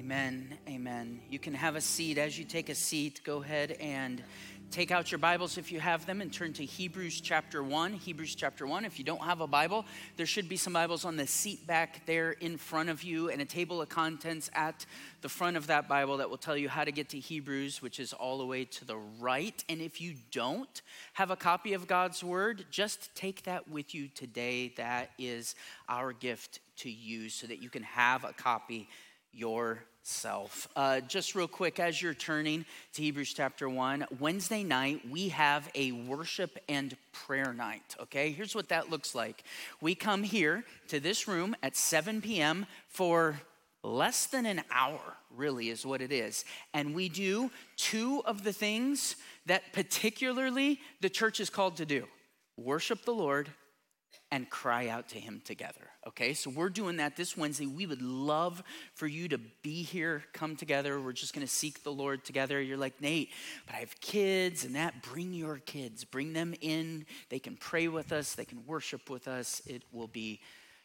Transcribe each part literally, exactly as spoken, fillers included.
Amen, amen. You can have a seat. As you take a seat, go ahead and take out your Bibles if you have them and turn to Hebrews chapter one. Hebrews chapter one. If you don't have a Bible, there should be some Bibles on the seat back there in front of you and a table of contents at the front of that Bible that will tell you how to get to Hebrews, which is all the way to the right. And if you don't have a copy of God's Word, just take that with you today. That is our gift to you so that you can have a copy yourself. Uh, just real quick, as you're turning to Hebrews chapter one, Wednesday night, we have a worship and prayer night, okay? Here's what that looks like. We come here to this room at seven p.m. for less than an hour, really is what it is. And we do two of the things that particularly the church is called to do: worship the Lord and cry out to him together, okay? So we're doing that this Wednesday. We would love for you to be here, come together. We're just gonna seek the Lord together. You're like, Nate, but I have kids and that. Bring your kids, bring them in. They can pray with us, they can worship with us. It will be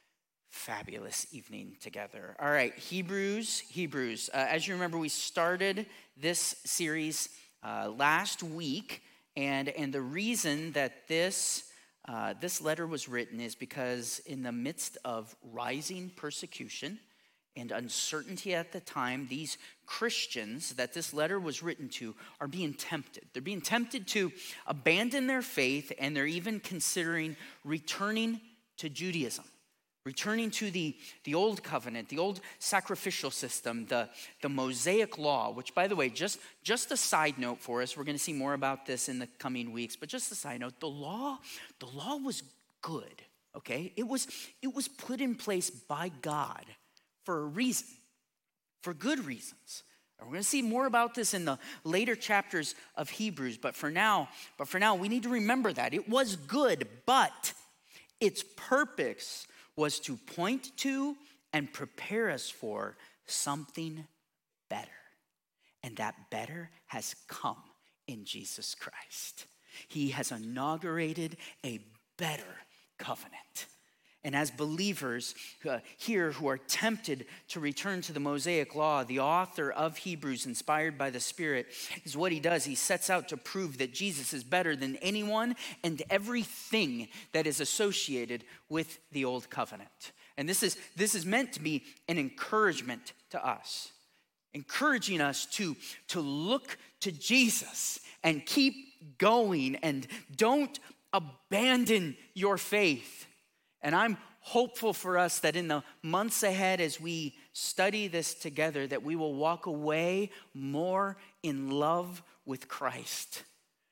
fabulous evening together. All right, Hebrews, Hebrews. Uh, as you remember, we started this series uh, last week, and, and the reason that this Uh, this letter was written is because in the midst of rising persecution and uncertainty at the time, these Christians that this letter was written to are being tempted. They're being tempted to abandon their faith, and they're even considering returning to Judaism, returning to the, the old covenant, the old sacrificial system, the, the Mosaic law, which, by the way, just, just a side note for us, we're going to see more about this in the coming weeks, but just a side note, the law, the law was good, okay? It was, it was put in place by God for a reason, for good reasons. And we're going to see more about this in the later chapters of Hebrews, but for now, but for now, we need to remember that. It was good, but its purpose was to point to and prepare us for something better. And that better has come in Jesus Christ. He has inaugurated a better covenant. And as believers uh, here who are tempted to return to the Mosaic law, the author of Hebrews, inspired by the Spirit, is what he does. He sets out to prove that Jesus is better than anyone and everything that is associated with the old covenant. And this is, this is meant to be an encouragement to us, encouraging us to, to look to Jesus and keep going and don't abandon your faith. And I'm hopeful for us that in the months ahead, as we study this together, that we will walk away more in love with Christ,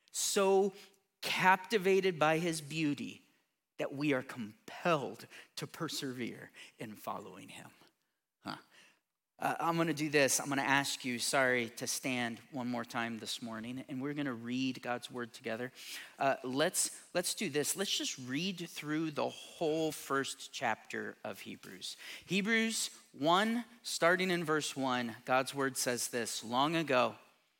so captivated by his beauty that we are compelled to persevere in following him. Huh. Uh, I'm going to do this. I'm going to ask you, sorry, to stand one more time this morning, and we're going to read God's word together. Uh, let's let's do this. Let's just read through the whole first chapter of Hebrews. Hebrews one, starting in verse one, God's word says this: long ago,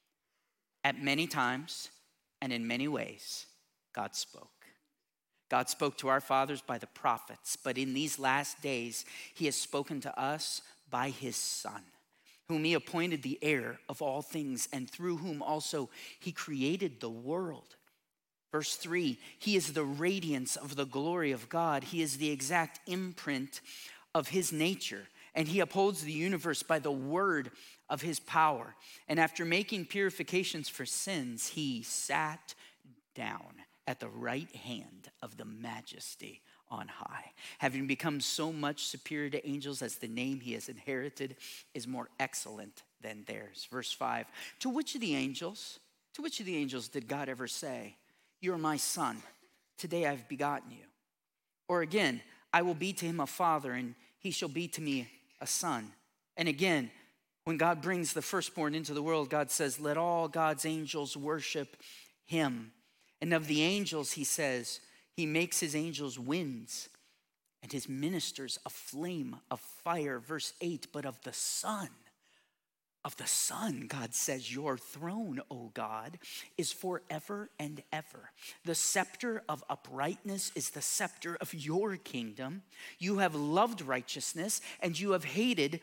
at many times and in many ways, God spoke. God spoke to our fathers by the prophets, but in these last days, he has spoken to us by his Son, whom he appointed the heir of all things, and through whom also he created the world. Verse three, he is the radiance of the glory of God. He is the exact imprint of his nature, and he upholds the universe by the word of his power. And after making purifications for sins, he sat down at the right hand of the majesty on high, having become so much superior to angels, as the name he has inherited is more excellent than theirs. Verse five, to which of the angels, to which of the angels did God ever say, you are my son, today I've begotten you? Or again, I will be to him a father, and he shall be to me a son. And again, when God brings the firstborn into the world, God says, let all God's angels worship him. And of the angels, he says, he makes his angels winds and his ministers a flame of fire. Verse eight, but of the Son, of the Son, God says, your throne, O God, is forever and ever. The scepter of uprightness is the scepter of your kingdom. You have loved righteousness and you have hated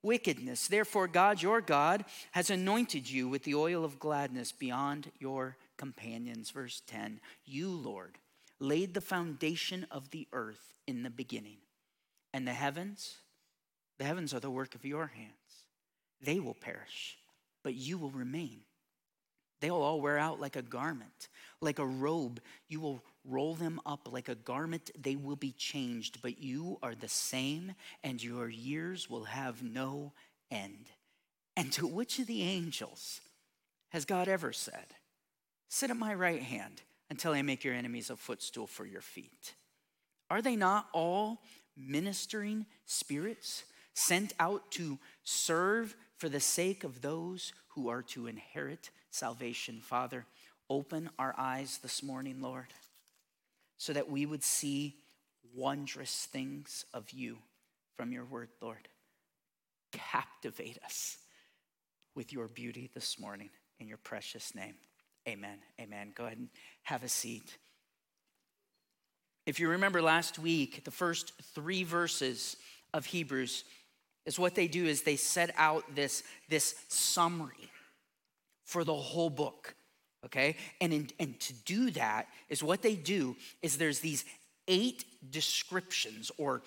wickedness. Therefore, God, your God, has anointed you with the oil of gladness beyond your companions. Verse ten, you, Lord, laid the foundation of the earth in the beginning, and the heavens, the heavens are the work of your hands. They will perish, but you will remain. They'll all wear out like a garment, like a robe. You will roll them up like a garment. They will be changed, but you are the same, and your years will have no end. And to which of the angels has God ever said, sit at my right hand until I make your enemies a footstool for your feet? Are they not all ministering spirits sent out to serve for the sake of those who are to inherit salvation? Father, open our eyes this morning, Lord, so that we would see wondrous things of you from your word, Lord. Captivate us with your beauty this morning in your precious name. Amen. Amen. Go ahead and have a seat. If you remember last week, the first three verses of Hebrews is what they do is they set out this, this summary for the whole book, okay? And, in, and to do that is what they do is there's these eight descriptions or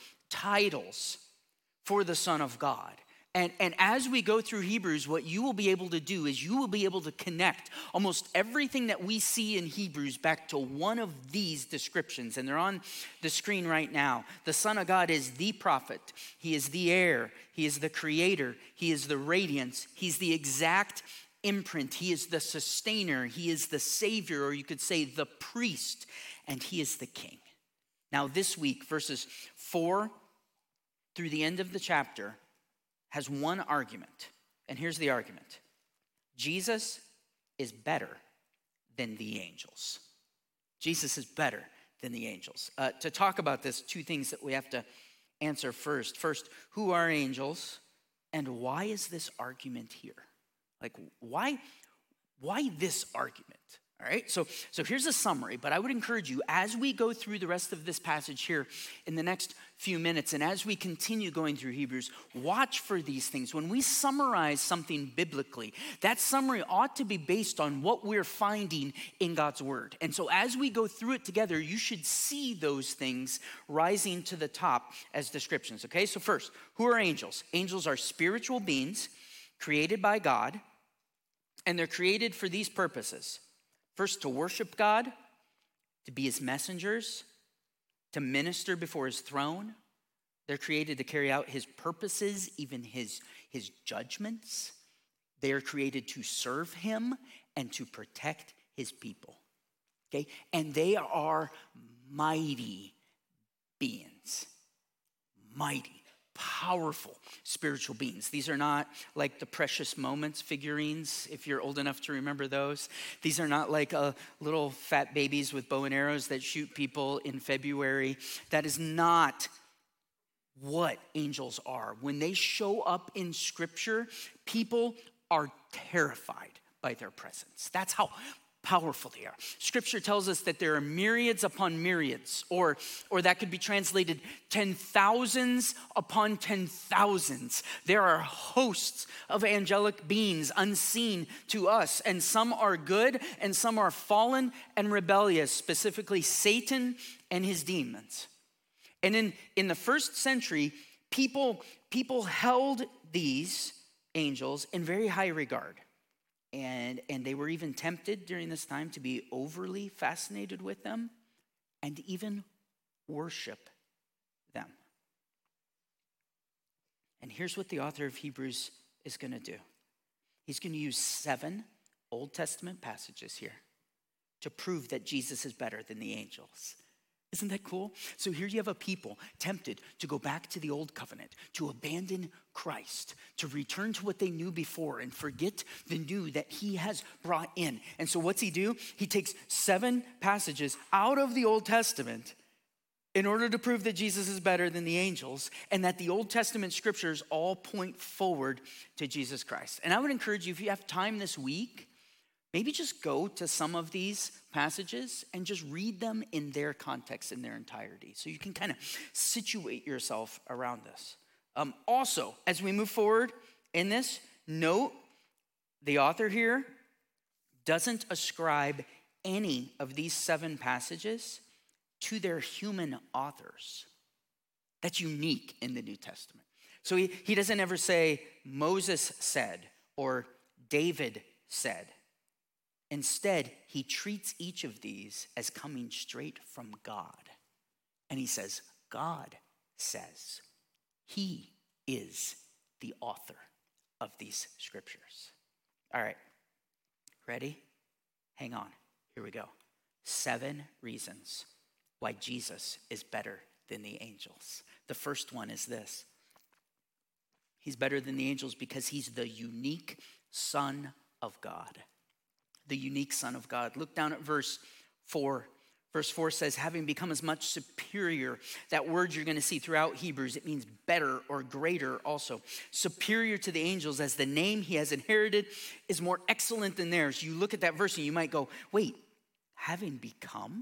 titles for the Son of God. And, and as we go through Hebrews, what you will be able to do is you will be able to connect almost everything that we see in Hebrews back to one of these descriptions. And they're on the screen right now. The Son of God is the prophet. He is the heir. He is the creator. He is the radiance. He's the exact imprint. He is the sustainer. He is the savior, or you could say the priest. And he is the king. Now this week, verses four through the end of the chapter has one argument. And here's the argument. Jesus is better than the angels. Jesus is better than the angels. Uh, to talk about this, two things that we have to answer first. First, who are angels? And why is this argument here? Like, why, why this argument? All right, so, so here's a summary, but I would encourage you as we go through the rest of this passage here in the next few minutes, and as we continue going through Hebrews, watch for these things. When we summarize something biblically, that summary ought to be based on what we're finding in God's word. And so as we go through it together, you should see those things rising to the top as descriptions, okay? So first, who are angels? Angels are spiritual beings created by God, and they're created for these purposes. First, to worship God, to be his messengers, to minister before his throne. They're created to carry out his purposes, even his, his judgments. They are created to serve him and to protect his people. Okay? And they are mighty beings. Mighty. Powerful spiritual beings. These are not like the Precious Moments figurines, if you're old enough to remember those. These are not like uh, little fat babies with bow and arrows that shoot people in February. That is not what angels are. When they show up in Scripture, people are terrified by their presence. That's how powerful they are. Scripture tells us that there are myriads upon myriads, or, or that could be translated ten thousands upon ten thousands. There are hosts of angelic beings unseen to us, and some are good and some are fallen and rebellious, specifically Satan and his demons. And in, in the first century, people, people held these angels in very high regard. And, and they were even tempted during this time to be overly fascinated with them and even worship them. And here's what the author of Hebrews is going to do. He's going to use seven Old Testament passages here to prove that Jesus is better than the angels. Isn't that cool? So here you have a people tempted to go back to the old covenant, to abandon Christ, to return to what they knew before and forget the new that he has brought in. And so what's he do? He takes seven passages out of the Old Testament in order to prove that Jesus is better than the angels and that the Old Testament scriptures all point forward to Jesus Christ. And I would encourage you, if you have time this week, maybe just go to some of these passages and just read them in their context, in their entirety. So you can kind of situate yourself around this. Um, also, as we move forward in this, note the author here doesn't ascribe any of these seven passages to their human authors. That's unique in the New Testament. So he, he doesn't ever say, Moses said, or David said. Instead, he treats each of these as coming straight from God. And he says, God says. He is the author of these scriptures. All right, ready? Hang on, here we go. Seven reasons why Jesus is better than the angels. The first one is this. He's better than the angels because he's the unique Son of God. The unique Son of God. Look down at verse four. Verse four says, having become as much superior. That word you're going to see throughout Hebrews, it means better or greater also. Superior to the angels, as the name he has inherited is more excellent than theirs. You look at that verse and you might go, wait, having become?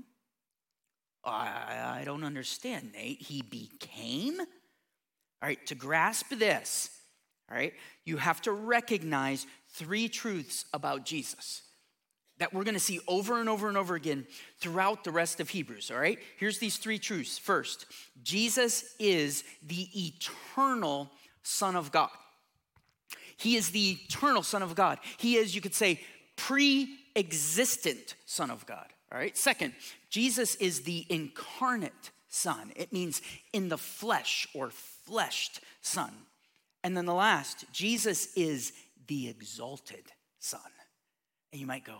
I, I don't understand, Nate. He became? All right, to grasp this, all right, you have to recognize three truths about Jesus that we're going to see over and over and over again throughout the rest of Hebrews, all right? Here's these three truths. First, Jesus is the eternal Son of God. He is the eternal Son of God. He is, you could say, pre-existent Son of God, all right? Second, Jesus is the incarnate Son. It means in the flesh or fleshed Son. And then the last, Jesus is the exalted Son. And you might go,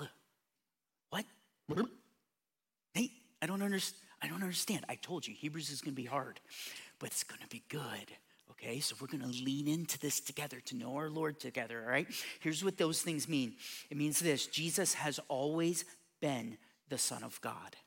what? Nate, I don't understand. I don't understand. I told you, Hebrews is going to be hard, but it's going to be good. Okay, so we're going to lean into this together to know our Lord together, all right? Here's what those things mean. It means this. Jesus has always been the Son of God.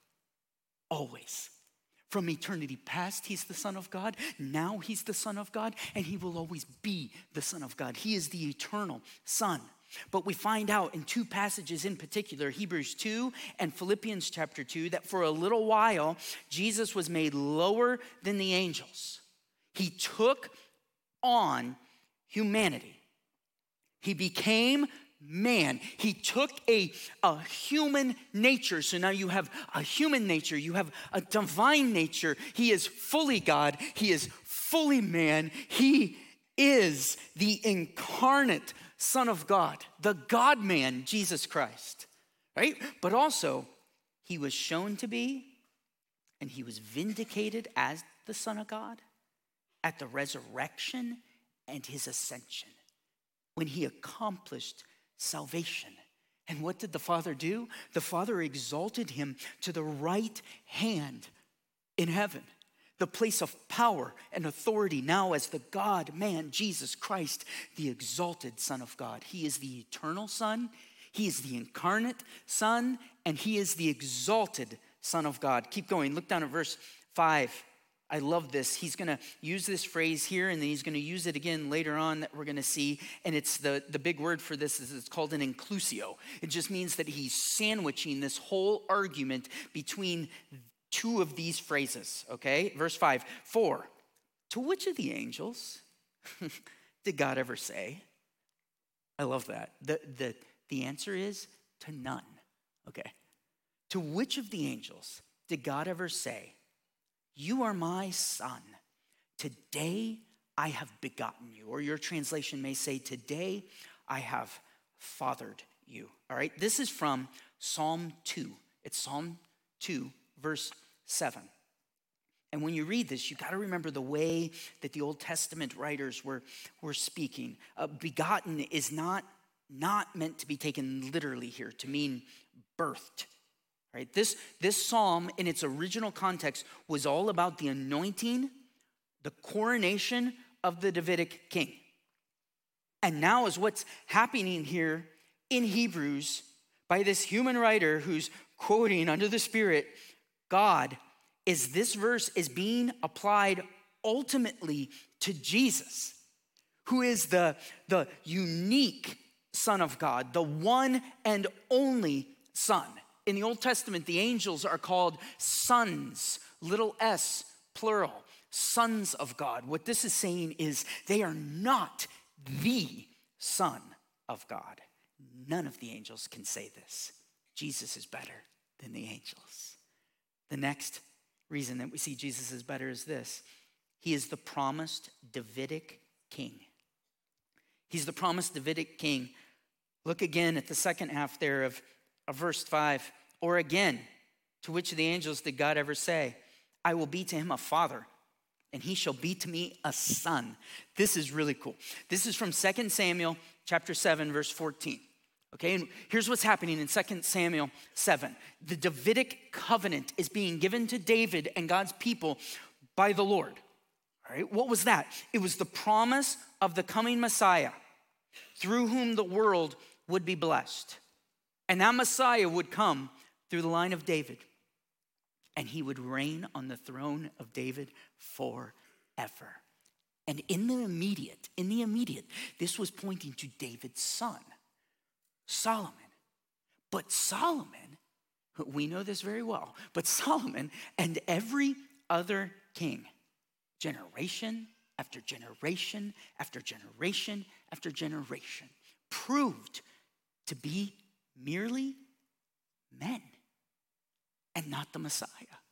Always. From eternity past, he's the Son of God. Now he's the Son of God, and he will always be the Son of God. He is the eternal Son. But we find out in two passages in particular, Hebrews two and Philippians chapter two, that for a little while, Jesus was made lower than the angels. He took on humanity. He became man. He took a, a human nature. So now you have a human nature. You have a divine nature. He is fully God. He is fully man. He is the incarnate Son of God, the God-man, Jesus Christ, right? But also, he was shown to be, and he was vindicated as the Son of God at the resurrection and his ascension, when he accomplished salvation. And what did the Father do? The Father exalted him to the right hand in heaven, the place of power and authority, now as the God-man, Jesus Christ, the exalted Son of God. He is the eternal Son, he is the incarnate Son, and he is the exalted Son of God. Keep going, look down at verse five. I love this. He's gonna use this phrase here, and then he's gonna use it again later on that we're gonna see. And it's the, the big word for this is it's called an inclusio. It just means that he's sandwiching this whole argument between two of these phrases, okay? Verse five, for to which of the angels did God ever say? I love that. The, the, the answer is to none, okay? To which of the angels did God ever say, you are my son, today I have begotten you? Or your translation may say, today I have fathered you, all right? This is from Psalm two. It's Psalm two, verse seven. And when you read this, you got to remember the way that the Old Testament writers were, were speaking. Uh, begotten is not, not meant to be taken literally here, to mean birthed. Right? This, this psalm in its original context was all about the anointing, the coronation of the Davidic king. And now is what's happening here in Hebrews by this human writer who's quoting under the Spirit God, is this verse is being applied ultimately to Jesus, who is the, the unique Son of God, the one and only Son. In the Old Testament, the angels are called sons, little s, plural. sons of God. What this is saying is they are not the Son of God. None of the angels can say this. Jesus is better than the angels. The next reason that we see Jesus is better is this. He is the promised Davidic king. He's the promised Davidic king. Look again at the second half there of, of verse five. Or again, to which of the angels did God ever say, I will be to him a father, and he shall be to me a son. This is really cool. This is from Second Samuel chapter seven, verse fourteen. Okay, and here's what's happening in Second Samuel seven. The Davidic covenant is being given to David and God's people by the Lord. All right, what was that? It was the promise of the coming Messiah through whom the world would be blessed. And that Messiah would come through the line of David. And he would reign on the throne of David forever. And in the immediate, in the immediate, this was pointing to David's son, Solomon. But Solomon, we know this very well, but Solomon and every other king, generation after generation after generation after generation, proved to be merely men and not the Messiah.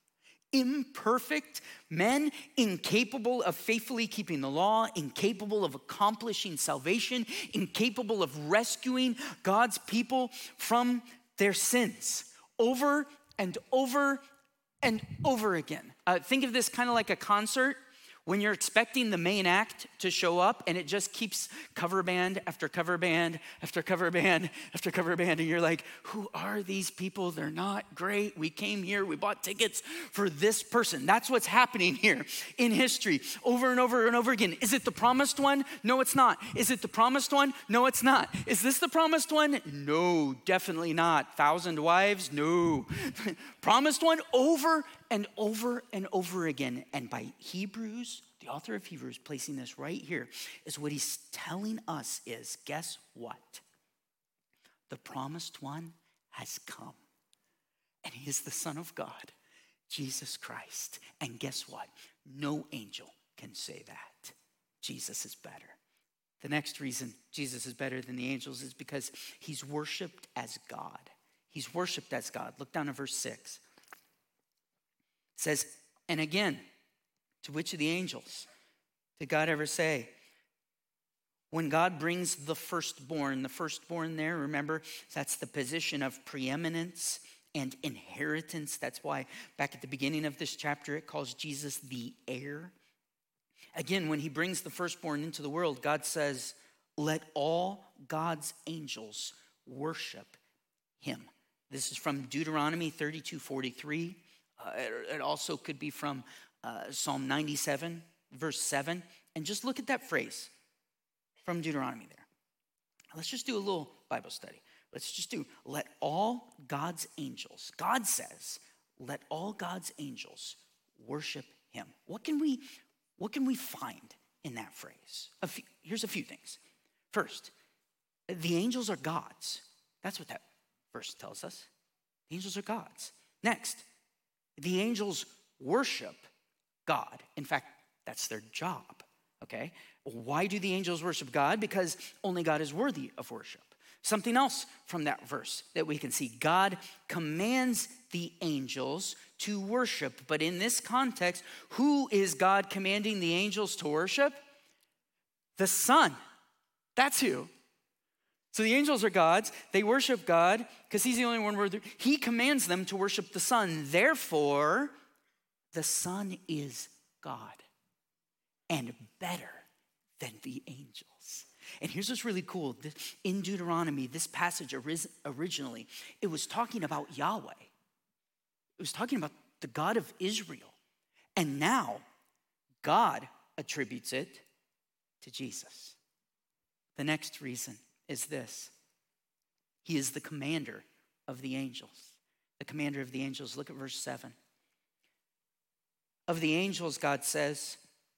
Imperfect men, incapable of faithfully keeping the law, incapable of accomplishing salvation, incapable of rescuing God's people from their sins over and over and over again. Uh, think of this kind of like a concert when you're expecting the main act to show up and it just keeps cover band after cover band after cover band after cover band. And you're like, who are these people? They're not great. We came here, we bought tickets for this person. That's what's happening here in history over and over and over again. Is it the promised one? No, it's not. Is it the promised one? No, it's not. Is this the promised one? No, definitely not. Thousand wives? No. Promised one over and over and over again. And by Hebrews, the author of Hebrews placing this right here, is what he's telling us is, guess what? The promised one has come. And he is the Son of God, Jesus Christ. And guess what? No angel can say that. Jesus is better. The next reason Jesus is better than the angels is because he's worshiped as God. He's worshiped as God. Look down at verse six. It says, and again, to which of the angels did God ever say, when God brings the firstborn, the firstborn there, remember, that's the position of preeminence and inheritance. That's why back at the beginning of this chapter, it calls Jesus the heir. Again, when he brings the firstborn into the world, God says, let all God's angels worship him. This is from Deuteronomy thirty-two forty-three. Uh, it, it also could be from uh, Psalm ninety-seven, verse seven. And just look at that phrase from Deuteronomy there. Let's just do a little Bible study. Let's just do, let all God's angels, God says, let all God's angels worship him. What can we, what can we find in that phrase? A few, here's a few things. First, the angels are gods. That's what that verse tells us. The angels are gods. Next, the angels worship God. In fact, that's their job, okay? Why do the angels worship God? Because only God is worthy of worship. Something else from that verse that we can see. God commands the angels to worship. But in this context, who is God commanding the angels to worship? The Son. That's who. So the angels are gods. They worship God because he's the only one worthy. He commands them to worship the Son. Therefore, the Son is God and better than the angels. And here's what's really cool. In Deuteronomy, this passage originally, it was talking about Yahweh. It was talking about the God of Israel. And now, God attributes it to Jesus. The next reason is this. He is the commander of the angels. The commander of the angels. Look at verse seven. Of the angels, God says,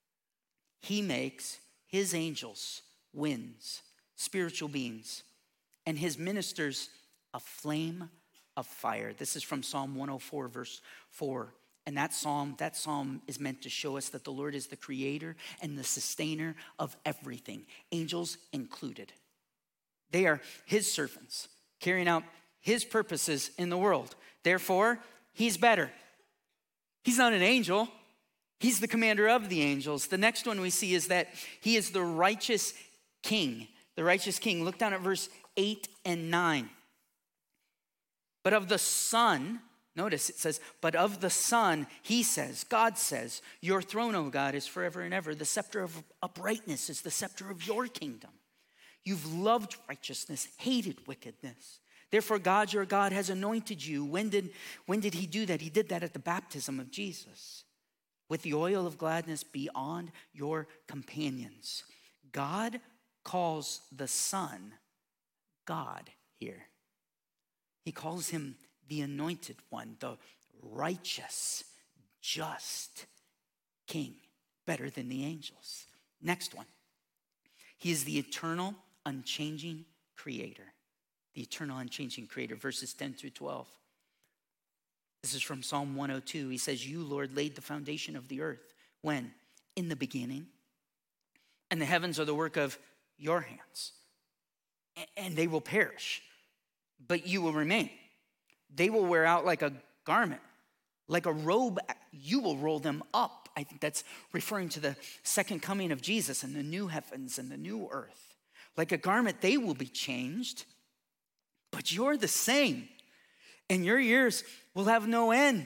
he makes his angels winds, spiritual beings, and his ministers a flame of fire. This is from Psalm one oh four, verse four And that psalm, that psalm is meant to show us that the Lord is the creator and the sustainer of everything, angels included. They are his servants, carrying out his purposes in the world. Therefore, he's better. He's not an angel. He's the commander of the angels. The next one we see is that he is the righteous king. The righteous king. Look down at verse eight and nine. But of the Son, notice it says, but of the Son, he says, God says, your throne, O God, is forever and ever. The scepter of uprightness is the scepter of your kingdom. You've loved righteousness, hated wickedness. Therefore, God, your God, has anointed you. When did, when did he do that? He did that at the baptism of Jesus, with the oil of gladness beyond your companions. God calls the Son God here. He calls him the anointed one, the righteous, just king, better than the angels. Next one. He is the eternal, unchanging creator. The eternal, unchanging creator, verses ten through twelve. This is from Psalm one oh two. He says, you, Lord, laid the foundation of the earth. When? In the beginning. And the heavens are the work of your hands. And they will perish, but you will remain. They will wear out like a garment. Like a robe, you will roll them up. I think that's referring to the second coming of Jesus and the new heavens and the new earth. Like a garment, they will be changed, but you're the same, and your years will have no end.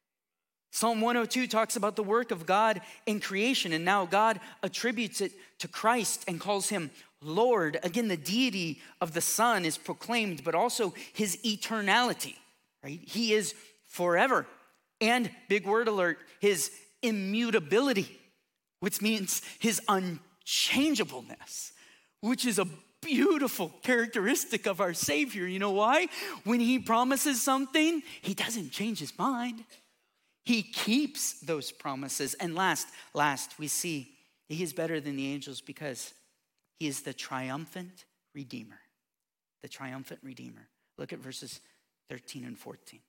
Psalm one oh two talks about the work of God in creation, and now God attributes it to Christ and calls him Lord. Again, the deity of the Son is proclaimed, but also his eternality, right? He is forever. And, big word alert, his immutability, which means his unchangeableness, which is a beautiful characteristic of our Savior. You know why? When he promises something, he doesn't change his mind. He keeps those promises. And last, last, we see he is better than the angels because he is the triumphant Redeemer. The triumphant Redeemer. Look at verses thirteen and fourteen.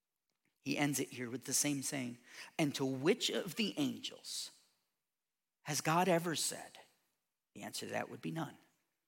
He ends it here with the same saying. And to which of the angels has God ever said? The answer to that would be none.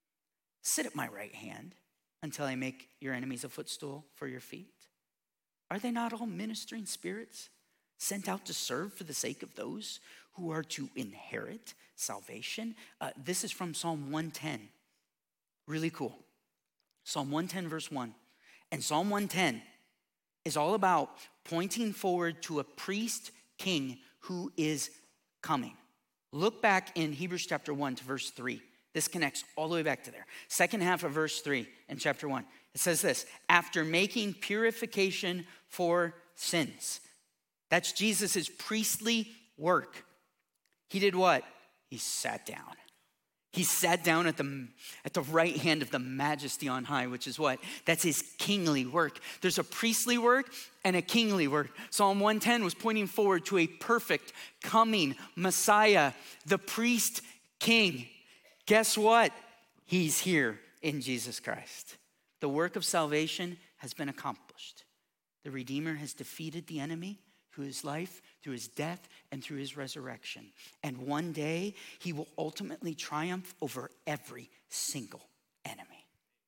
Sit at my right hand until I make your enemies a footstool for your feet. Are they not all ministering spirits sent out to serve for the sake of those who are to inherit salvation? Uh, this is from Psalm one ten. Really cool. Psalm one ten verse one. And Psalm one ten is all about pointing forward to a priest king who is coming. Look back in Hebrews chapter one to verse three. This connects all the way back to there. Second half of verse three in chapter one. It says this, after making purification for sins. That's Jesus' priestly work. He did what? He sat down. He sat down at the, at the right hand of the majesty on high, which is what? That's his kingly work. There's a priestly work and a kingly work. Psalm one ten was pointing forward to a perfect coming Messiah, the priest king. Guess what? He's here in Jesus Christ. The work of salvation has been accomplished. The Redeemer has defeated the enemy through his life, through his death, and through his resurrection. And one day, he will ultimately triumph over every single enemy.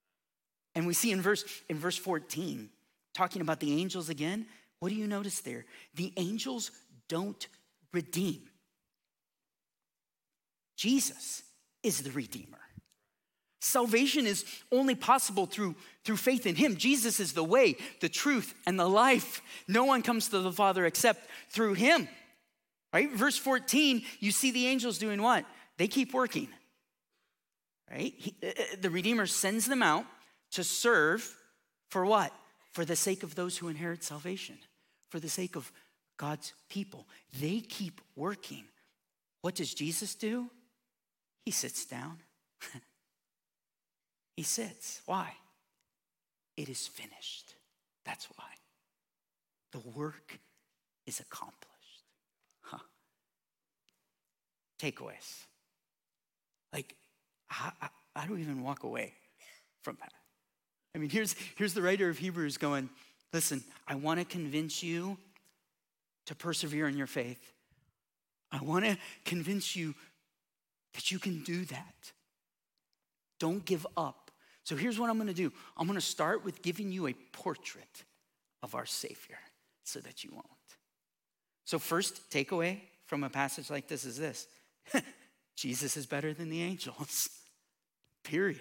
And we see in verse, in verse fourteen, talking about the angels again, what do you notice there? The angels don't redeem. Jesus is the Redeemer. Salvation is only possible through, through faith in him. Jesus is the way, the truth, and the life. No one comes to the Father except through him. Right? Verse fourteen, you see the angels doing what? They keep working. Right? He, the Redeemer sends them out to serve for what? For the sake of those who inherit salvation. For the sake of God's people. They keep working. What does Jesus do? He sits down. He sits. Why? It is finished. That's why. The work is accomplished. Huh. Takeaways. Like, how, how do we even walk away from that? I mean, here's, here's the writer of Hebrews going, listen, I want to convince you to persevere in your faith. I want to convince you that you can do that. Don't give up. So here's what I'm going to do. I'm going to start with giving you a portrait of our Savior so that you won't. So first takeaway from a passage like this is this. Jesus is better than the angels. Period.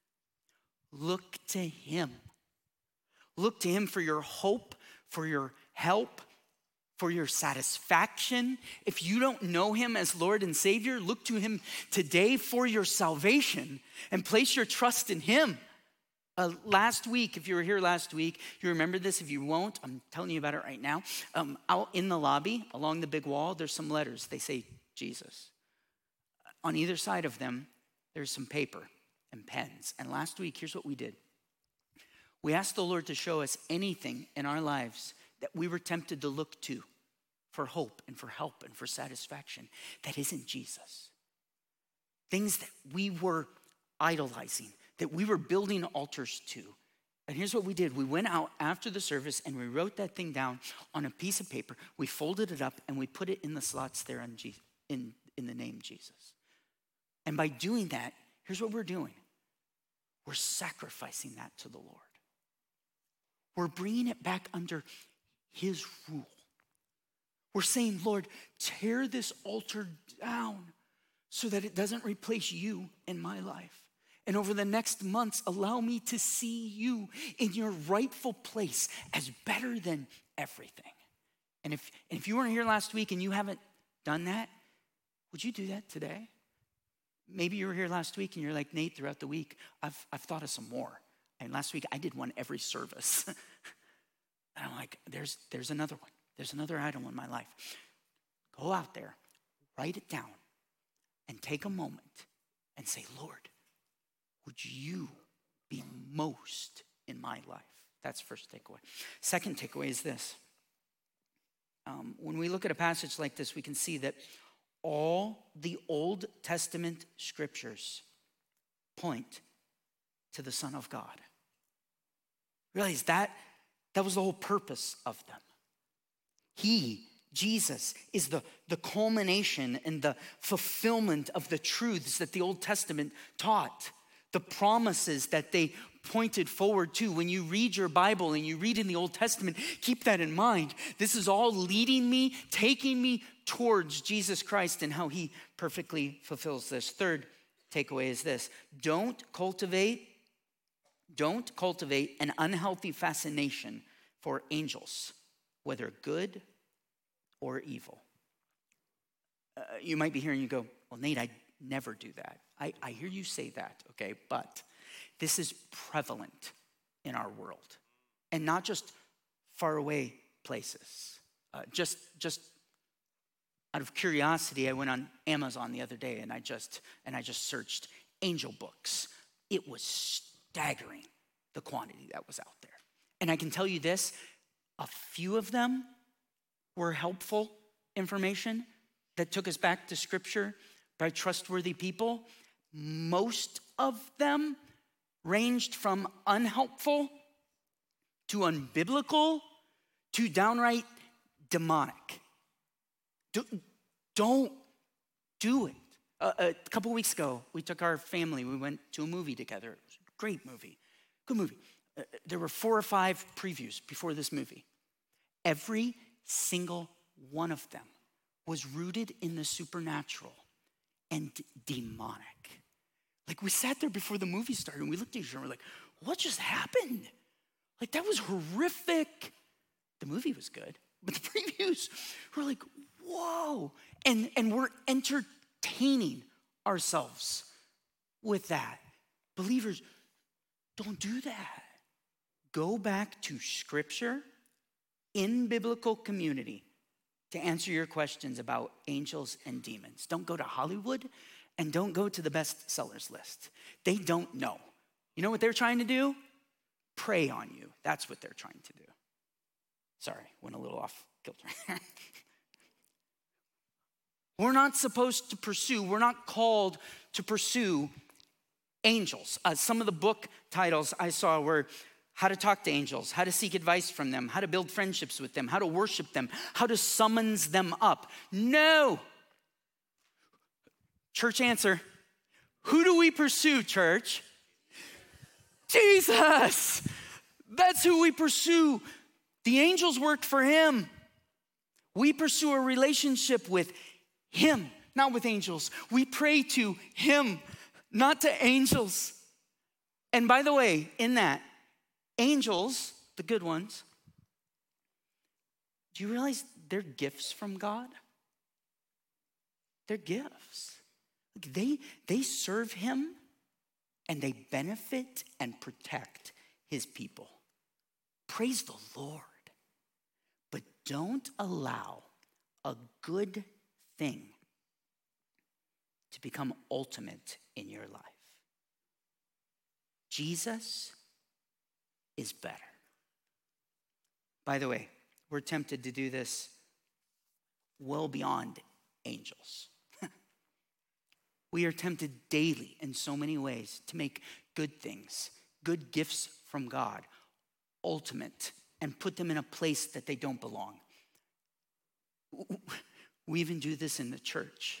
Look to him. Look to him for your hope, for your help, for your satisfaction. If you don't know him as Lord and Savior, look to him today for your salvation and place your trust in him. Uh, last week, if you were here last week, you remember this. If you won't, I'm telling you about it right now. Um, out in the lobby, along the big wall, there's some letters. They say Jesus. On either side of them, there's some paper and pens. And last week, here's what we did. We asked the Lord to show us anything in our lives that we were tempted to look to for hope and for help and for satisfaction that isn't Jesus. Things that we were idolizing, that we were building altars to. And here's what we did. We went out after the service and we wrote that thing down on a piece of paper. We folded it up and we put it in the slots there in, Je- in, in the name Jesus. And by doing that, here's what we're doing. We're sacrificing that to the Lord. We're bringing it back under his rule. We're saying, Lord, tear this altar down so that it doesn't replace you in my life. And over the next months, allow me to see you in your rightful place as better than everything. And if, and if you weren't here last week and you haven't done that, would you do that today? Maybe you were here last week and you're like, Nate, throughout the week, I've, I've thought of some more. And last week I did one every service. And I'm like, there's, there's another one. There's another idol in my life. Go out there, write it down, and take a moment and say, Lord, would you be most in my life? That's first takeaway. Second takeaway is this. Um, when we look at a passage like this, we can see that all the Old Testament scriptures point to the Son of God. Realize that that was the whole purpose of them. He, Jesus, is the, the culmination and the fulfillment of the truths that the Old Testament taught, the promises that they pointed forward to. When you read your Bible and you read in the Old Testament, keep that in mind. This is all leading me, taking me towards Jesus Christ and how he perfectly fulfills this. Third takeaway is this. Don't cultivate, don't cultivate an unhealthy fascination for angels, whether good or evil. Uh, you might be hearing you go, well, Nate, I never do that. I, I hear you say that, okay? But this is prevalent in our world. And not just far away places. Uh, just, just out of curiosity, I went on Amazon the other day and I just and I just searched angel books. It was staggering, the quantity that was out there. And I can tell you this, a few of them were helpful information that took us back to scripture by trustworthy people. Most of them ranged from unhelpful to unbiblical to downright demonic. Do, don't do it. Uh, a couple weeks ago, we took our family, we went to a movie together. It was a great movie, good movie. Uh, there were four or five previews before this movie. Every single one of them was rooted in the supernatural and demonic. Like we sat there before the movie started and we looked at each other and we're like, what just happened? Like that was horrific. The movie was good, but the previews were like, whoa. And, and we're entertaining ourselves with that. Believers, don't do that. Go back to scripture in biblical community to answer your questions about angels and demons. Don't go to Hollywood and don't go to the bestsellers list. They don't know. You know what they're trying to do? Prey on you. That's what they're trying to do. Sorry, went a little off kilter. We're not supposed to pursue, we're not called to pursue angels. Uh, some of the book titles I saw were how to talk to angels, how to seek advice from them, how to build friendships with them, how to worship them, how to summons them up. No. Church answer, who do we pursue, church? Jesus. That's who we pursue. The angels worked for him. We pursue a relationship with him, not with angels. We pray to him, not to angels. And by the way, in that, angels, the good ones, do you realize they're gifts from God? They're gifts. They, they serve him and they benefit and protect his people. Praise the Lord. But don't allow a good thing to become ultimate in your life. Jesus is better. By the way, we're tempted to do this well beyond angels. We are tempted daily in so many ways to make good things, good gifts from God, ultimate, and put them in a place that they don't belong. We even do this in the church.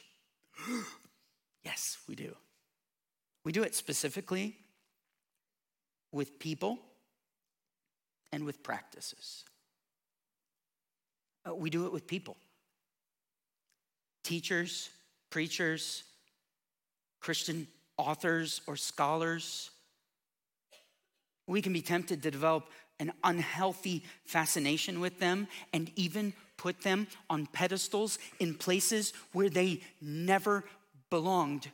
Yes, we do. We do it specifically with people and with practices. Uh, we do it with people. Teachers, preachers, Christian authors or scholars. We can be tempted to develop an unhealthy fascination with them and even put them on pedestals in places where they never belonged.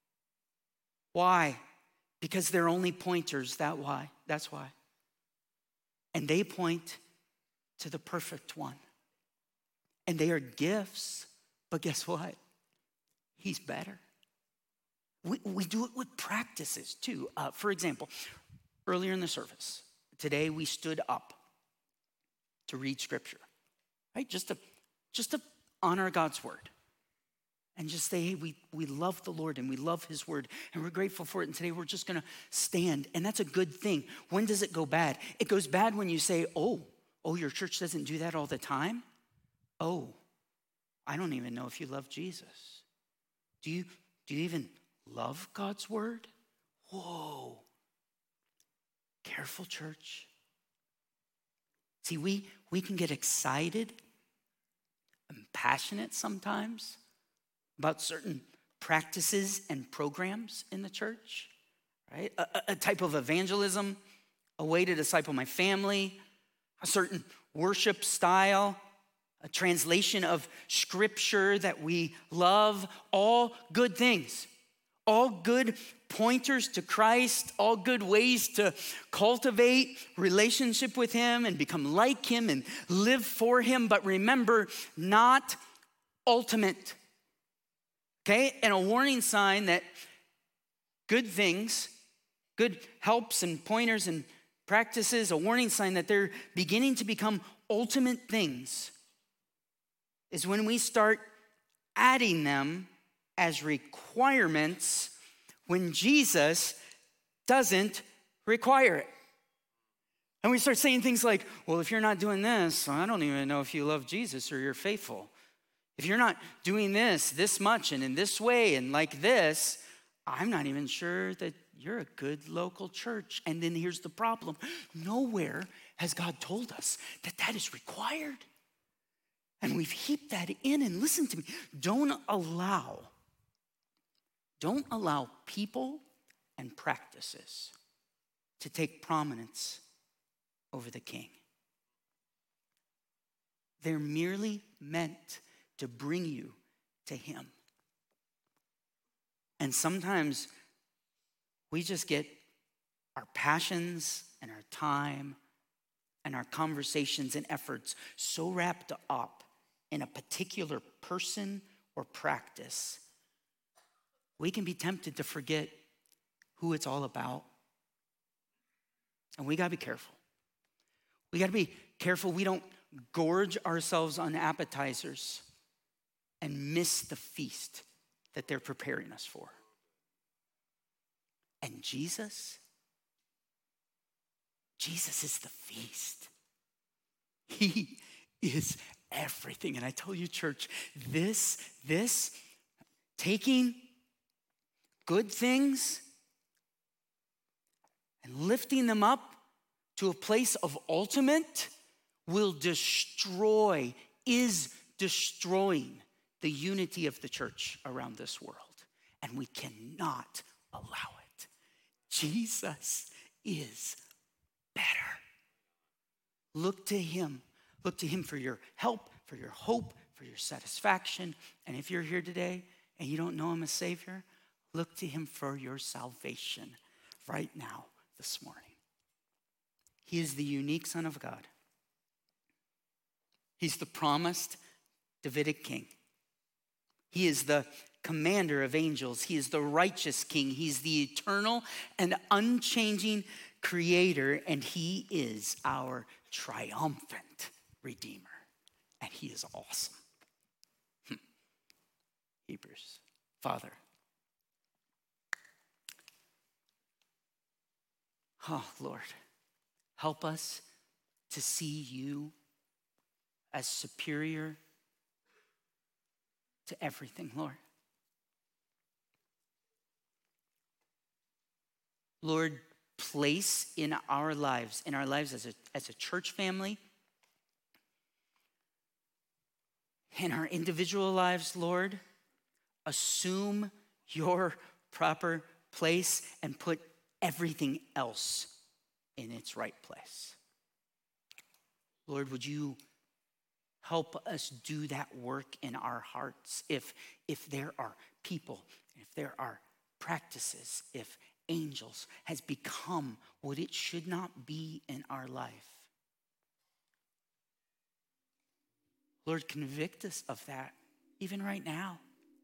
Why? Because they're only pointers, that why. That's why. And they point to the perfect one. And they are gifts, but guess what? He's better. We, we do it with practices too. Uh, for example, earlier in the service, today we stood up to read scripture, right? Just to, just to honor God's word. And just say, hey, we, we love the Lord and we love his word and we're grateful for it. And today we're just gonna stand. And that's a good thing. When does it go bad? It goes bad when you say, oh, oh, your church doesn't do that all the time? Oh, I don't even know if you love Jesus. Do you, do you even love God's word? Whoa. Careful, church. See, we, we can get excited and passionate sometimes about certain practices and programs in the church, right? A, a type of evangelism, a way to disciple my family, a certain worship style, a translation of scripture that we love, all good things, all good pointers to Christ, all good ways to cultivate relationship with him and become like him and live for him. But remember, not ultimate. Okay, and a warning sign that good things, good helps and pointers and practices, a warning sign that they're beginning to become ultimate things is when we start adding them as requirements when Jesus doesn't require it. And we start saying things like, well, if you're not doing this, I don't even know if you love Jesus or you're faithful. If you're not doing this, this much and in this way and like this, I'm not even sure that you're a good local church. And then here's the problem. Nowhere has God told us that that is required. And we've heaped that in, and listen to me. Don't allow, don't allow people and practices to take prominence over the king. They're merely meant to bring you to him. And sometimes we just get our passions and our time and our conversations and efforts so wrapped up in a particular person or practice, we can be tempted to forget who it's all about. And we gotta be careful. We gotta be careful we don't gorge ourselves on appetizers and miss the feast that they're preparing us for. And Jesus, Jesus is the feast. He is everything. And I tell you, church, this, this, taking good things and lifting them up to a place of ultimate will destroy, is destroying the unity of the church around this world. And we cannot allow it. Jesus is better. Look to him. Look to him for your help, for your hope, for your satisfaction. And if you're here today and you don't know him as Savior, look to him for your salvation right now, this morning. He is the unique Son of God. He's the promised Davidic king. He is the commander of angels. He is the righteous king. He's the eternal and unchanging creator, and he is our triumphant redeemer. And he is awesome. Hmm. Hebrews. Father. Oh, Lord, help us to see you as superior to everything, Lord. Lord, place in our lives, in our lives as a, as a church family, in our individual lives, Lord, assume your proper place and put everything else in its right place. Lord, would you help us do that work in our hearts? If, if there are people, if there are practices, if angels has become what it should not be in our life, Lord, convict us of that even right now.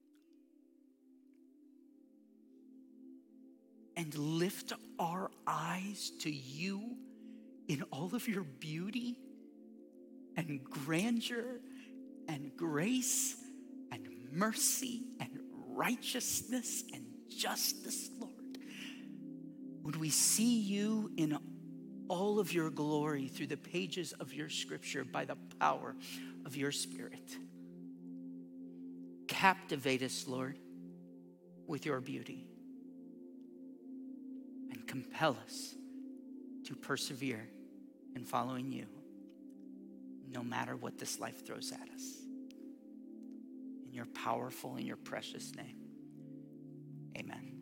And lift our eyes to you in all of your beauty and grandeur and grace and mercy and righteousness and justice, Lord. Would we see you in all of your glory through the pages of your scripture by the power of your Spirit? Captivate us, Lord, with your beauty. And compel us to persevere in following you, no matter what this life throws at us. In your powerful and your precious name, amen.